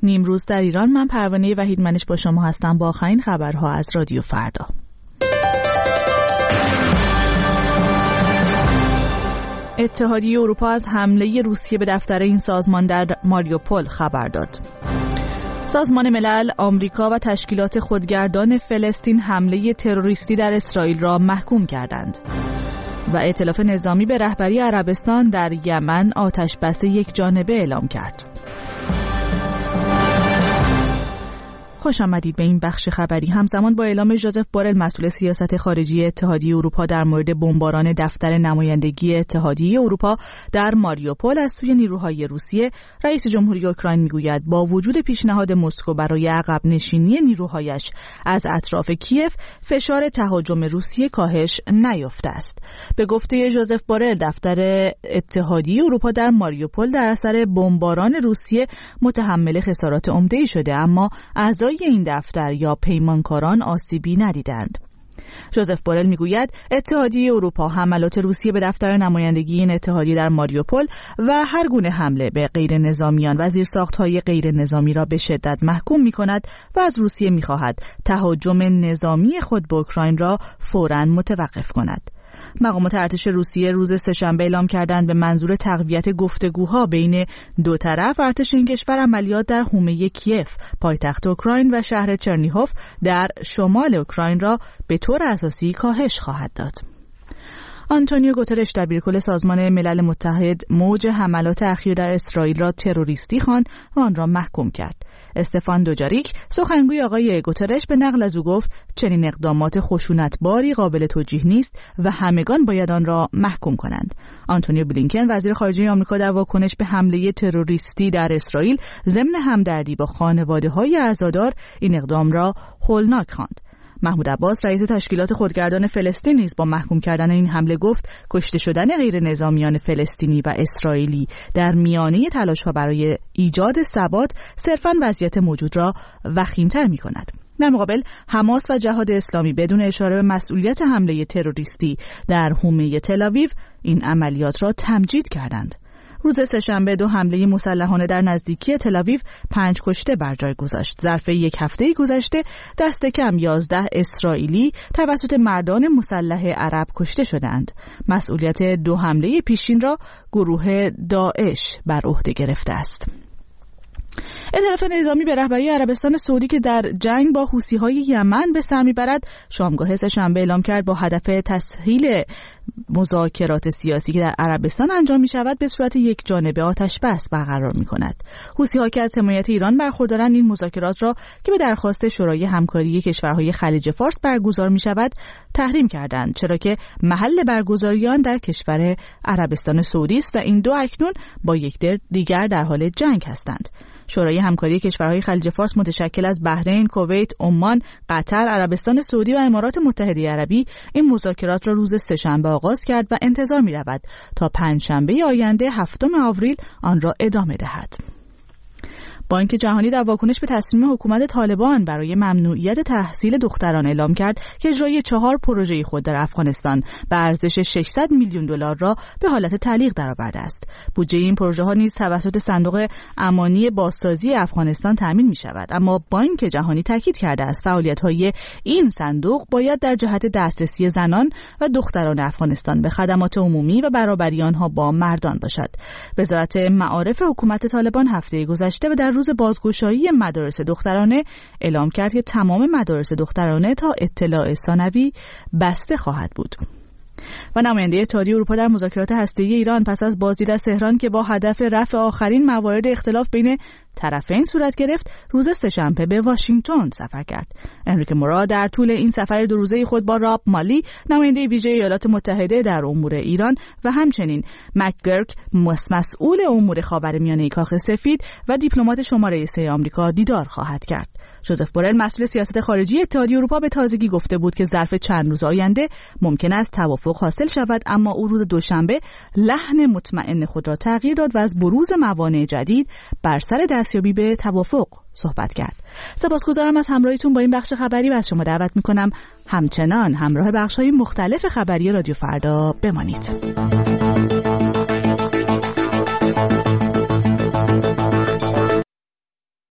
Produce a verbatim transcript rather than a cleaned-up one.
نیمروز در ایران. من پروانه وحیدمنش با شما هستم با آخرین خبرها از رادیو فردا. اتحادیه اروپا از حمله روسیه به دفتر این سازمان در ماریوپول خبر داد. سازمان ملل، آمریکا و تشکیلات خودگردان فلسطین حمله تروریستی در اسرائیل را محکوم کردند. و ائتلاف نظامی به رهبری عربستان در یمن آتش‌بس یک جانبه اعلام کرد. خوش آمدید به این بخش خبری. همزمان با اعلام ژوزف بورل مسئول سیاست خارجی اتحادیه اروپا در مورد بمباران دفتر نمایندگی اتحادیه اروپا در ماریوپول از سوی نیروهای روسیه، رئیس جمهوری اوکراین میگوید با وجود پیشنهاد مسکو برای عقب نشینی نیروهایش از اطراف کیف، فشار تهاجم روسیه کاهش نیافته است. به گفته ژوزف بورل، دفتر اتحادیه اروپا در ماریوپول در اثر بمباران روسیه متحمل خسارات عمده‌ای شده، اما اعضای این دفتر یا پیمانکاران آسیبی ندیدند. ژوزف بورل میگوید اتحادیه اروپا حملات روسیه به دفتر نمایندگی این اتحادیه در ماریوپول و هر گونه حمله به غیر نظامیان و زیرساخت‌های غیر نظامی را به شدت محکوم می‌کند و از روسیه می‌خواهد تهاجم نظامی خود به اوکراین را فوراً متوقف کند. مقامات ارتش روسیه روز سه‌شنبه اعلام کردند به منظور تقویت گفتگوها بین دو طرف، ارتش این کشور عملیات در حومه کیف، پایتخت اوکراین و شهر چرنیهوف در شمال اوکراین را به طور اساسی کاهش خواهد داد. آنتونیو گوترش دبیرکل سازمان ملل متحد موج حملات اخیر در اسرائیل را تروریستی خواند و آن را محکوم کرد. استفان دوجاریک، سخنگوی آقای گوترش، به نقل از او گفت چنین اقدامات خشونتباری قابل توجیه نیست و همگان باید آن را محکوم کنند. آنتونیو بلینکن، وزیر خارجه آمریکا، در واکنش به حمله تروریستی در اسرائیل ضمن همدردی با خانواده‌های عزادار این اقدام را هولناک خواند. محمود عباس، رئیس تشکیلات خودگردان فلسطین، نیز با محکوم کردن این حمله گفت کشته شدن غیر نظامیان فلسطینی و اسرائیلی در میانه تلاش‌ها برای ایجاد ثبات صرفاً وضعیت موجود را وخیم‌تر می‌کند. در مقابل، حماس و جهاد اسلامی بدون اشاره به مسئولیت حمله تروریستی در حومه تل‌آویو این عملیات را تمجید کردند. روز سه‌شنبه دو حمله مسلحانه در نزدیکی تل‌آویو پنج کشته بر جای گذاشت. ظرف یک هفته گذشته دست کم یازده اسرائیلی توسط مردان مسلح عرب کشته شدند. مسئولیت دو حمله پیشین را گروه داعش بر عهده گرفته است. ائتلاف نظامی به رهبری عربستان سعودی که در جنگ با حوثی‌های یمن به سر می‌برد، شامگاه سه‌شنبه اعلام کرد با هدف تسهیل مذاکرات سیاسی که در عربستان انجام می‌شود به صورت یک جانبه آتش بس برقرار می‌کند. حوثی‌ها که از حمایت ایران برخوردارند این مذاکرات را که به درخواست شورای همکاری کشورهای خلیج فارس برگزار می‌شود تحریم کردند، چرا که محل برگزاری آن در کشور عربستان سعودی است و این دو اکنون با یک دیگر در حال جنگ هستند. شورای همکاری کشورهای خلیج فارس متشکل از بحرین، کویت، عمان، قطر، عربستان سعودی و امارات متحده عربی این مذاکرات را روز سه‌شنبه آغاز کرد و انتظار می‌رود تا پنجشنبه آینده هفتم آوریل آن را ادامه دهد. بانک جهانی در واکنش به تصمیم حکومت طالبان برای ممنوعیت تحصیل دختران اعلام کرد که اجرای چهار پروژه خود در افغانستان به ارزش ششصد میلیون دلار را به حالت تعلیق درآورده است. بودجه این پروژه ها نیز توسط صندوق امانی بازسازی افغانستان تامین می شود، اما بانک جهانی تاکید کرده است فعالیت‌های این صندوق باید در جهت دسترسی زنان و دختران افغانستان به خدمات عمومی و برابری آنها با مردان باشد. وزارت معارف حکومت طالبان هفته گذشته و در روز بازگشایی مدارس دخترانه اعلام کرد که تمام مدارس دخترانه تا اطلاع ثانوی بسته خواهد بود. و نماینده اتحادیه اروپا در مذاکرات هسته‌ای ایران پس از بازدید از تهران که با هدف رفع آخرین موارد اختلاف بین طرفین صورت گرفت، روز سه‌شنبه به واشنگتن سفر کرد. انریک مورا در طول این سفر دو روزه خود با راب مالی، نماینده ویژه ایالات متحده در امور ایران، و همچنین مکگرک، مسئول امور خاورمیانه کاخ سفید و دیپلمات شماره سه آمریکا دیدار خواهد کرد. ژوزف بورل مسئول سیاست خارجی اتحادیه اروپا به تازگی گفته بود که ظرف چند روز آینده ممکن است توافق حاصل شود، اما او روز دوشنبه لحن مطمئن خود را تغییر داد و از بروز موانع جدید بر سر دستیابی به توافق صحبت کرد. سپاسگزارم از همراهیتون با این بخش خبری و از شما دعوت می‌کنم همچنان همراه بخش‌های مختلف خبری رادیو فردا بمانید.